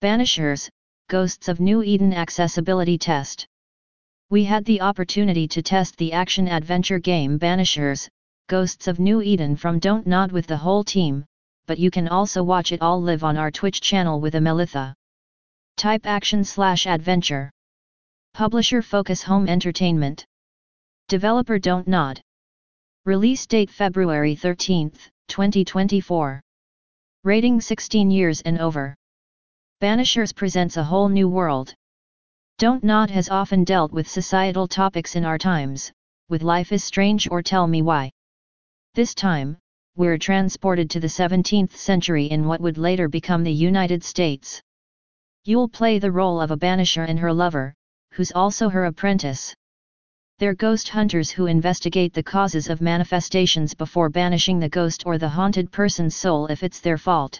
Banishers, Ghosts of New Eden Accessibility Test. We had the opportunity to test the action-adventure game Banishers, Ghosts of New Eden from Don't Nod with the whole team, but you can also watch it all live on our Twitch channel with Amelitha. Type action/adventure. Publisher Focus Home Entertainment. Developer Don't Nod. Release date February 13, 2024. Rating 16 years and over. Banishers presents a whole new world. Don't Nod has often dealt with societal topics in our times, with Life is Strange or Tell Me Why. This time, we're transported to the 17th century in what would later become the United States. You'll play the role of a banisher and her lover, who's also her apprentice. They're ghost hunters who investigate the causes of manifestations before banishing the ghost or the haunted person's soul if it's their fault.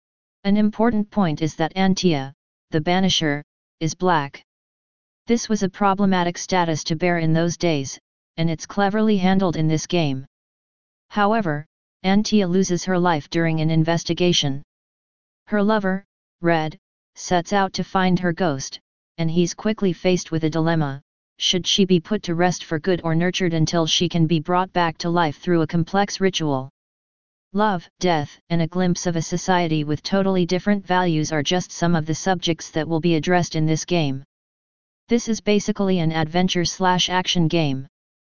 An important point is that Antia, the banisher, is black. This was a problematic status to bear in those days, and it's cleverly handled in this game. However, Antia loses her life during an investigation. Her lover, Red, sets out to find her ghost, and he's quickly faced with a dilemma: should she be put to rest for good or nurtured until she can be brought back to life through a complex ritual? Love, death, and a glimpse of a society with totally different values are just some of the subjects that will be addressed in this game. This is basically an adventure/action game.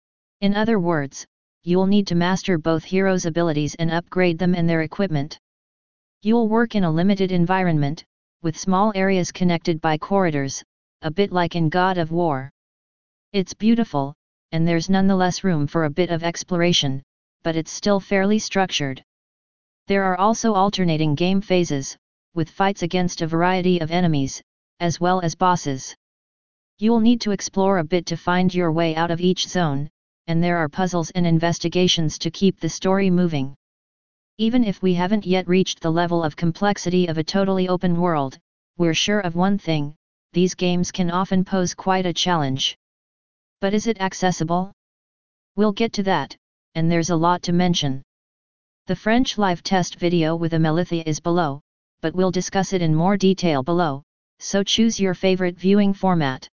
In other words, you'll need to master both heroes' abilities and upgrade them and their equipment. You'll work in a limited environment, with small areas connected by corridors, a bit like in God of War. It's beautiful, and there's nonetheless room for a bit of exploration, but it's still fairly structured. There are also alternating game phases, with fights against a variety of enemies, as well as bosses. You'll need to explore a bit to find your way out of each zone, and there are puzzles and investigations to keep the story moving. Even if we haven't yet reached the level of complexity of a totally open world, we're sure of one thing: these games can often pose quite a challenge. But is it accessible? We'll get to that, and there's a lot to mention. The French live test video with Amelitha is below, but we'll discuss it in more detail below, so choose your favorite viewing format.